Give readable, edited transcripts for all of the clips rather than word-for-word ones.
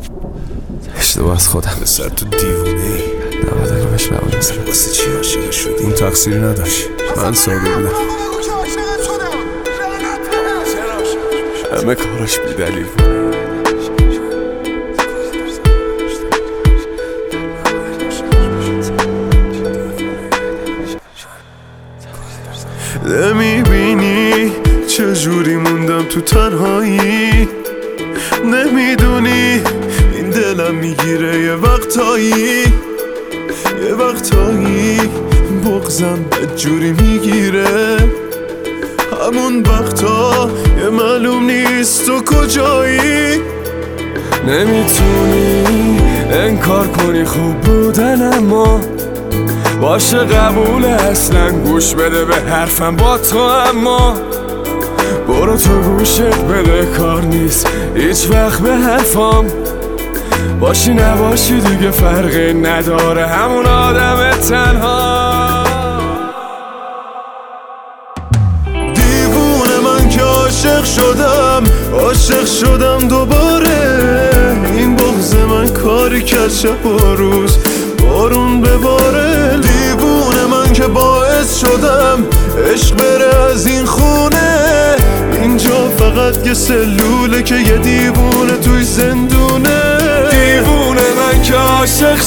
اشتباه از خودم. پسر تو دیوونه ای. نباید روش معمول بزنم. واسه چی عاشق شدی؟ اون تقصیری نداشت، من ساده بودم. همه کاراش بی دلیل بود. نمیبینی چجوری موندم تو تنهایی؟ نمیدونی این دلم میگیره یه وقتایی بغزم بدجوری میگیره. همون وقتا یه معلوم نیست تو کجایی. نمیتونی انکار کنی خوب بودن، اما باشه قبول اصلا گوش بده به حرفم با تو. اما برو تو گوشت بده، کار نیست هیچ وقت به حرفام. باشی نباشی دیگه فرقی نداره، همون آدم تنها. دیوونه من که عاشق شدم دوباره. این بغض من کاری کرد شب و روز بارون بباره. دیوونه من که باعث شدم عشق بره از این خونه. اینجا فقط یه سلوله که یه دیوونه توی زندونه. دیوونه من که عاشق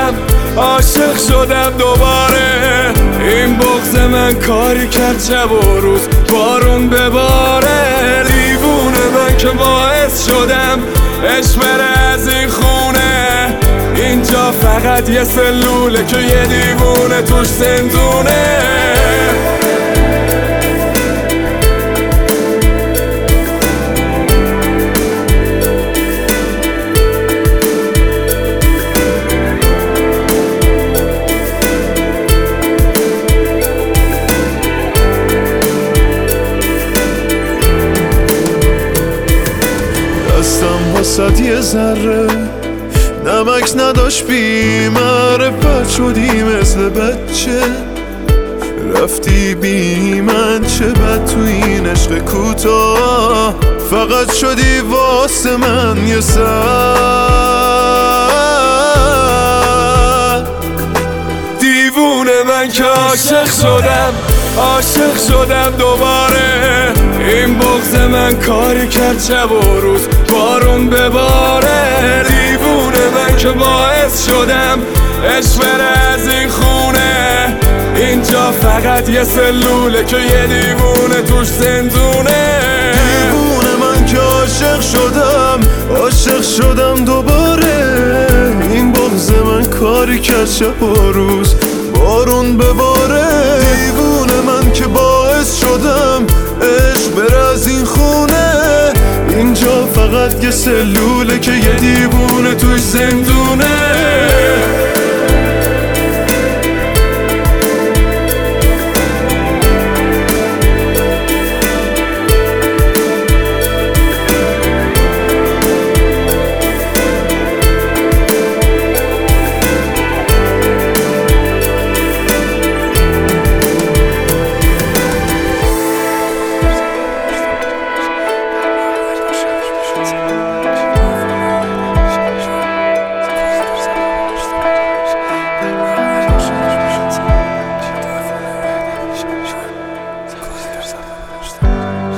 شدم دوباره. این بغض من کاری کرد شب و روز بارون بباره. دیوونه من که باعث شدم عشق بره از این خونه. اینجا فقط یه سلوله که یه دیوونه توش زندونه. دستم واسد یه ذره نمک نداشت، بی معرفت شدی مثل بچه. رفتی بی من، چه بد تو این عشق کوتاه. فقط شدی واسه من یه سر. دیوونه من که عاشق شدم دوباره. این بغض من کاری کرد شب و روز بارون بباره. دیوونه من که باعث شدم عشق بره از این خونه. اینجا فقط یه سلوله که یه دیوونه توش زندونه. دیوونه من که عاشق شدم دوباره. این بغض من کاری کرد شب و روز بارون بباره. دیوونه من که باعث شدم عشق بره از این خونه. اینجا فقط یه سلوله که یه دیوونه توش زندونه.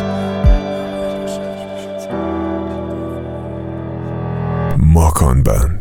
ماکان بند.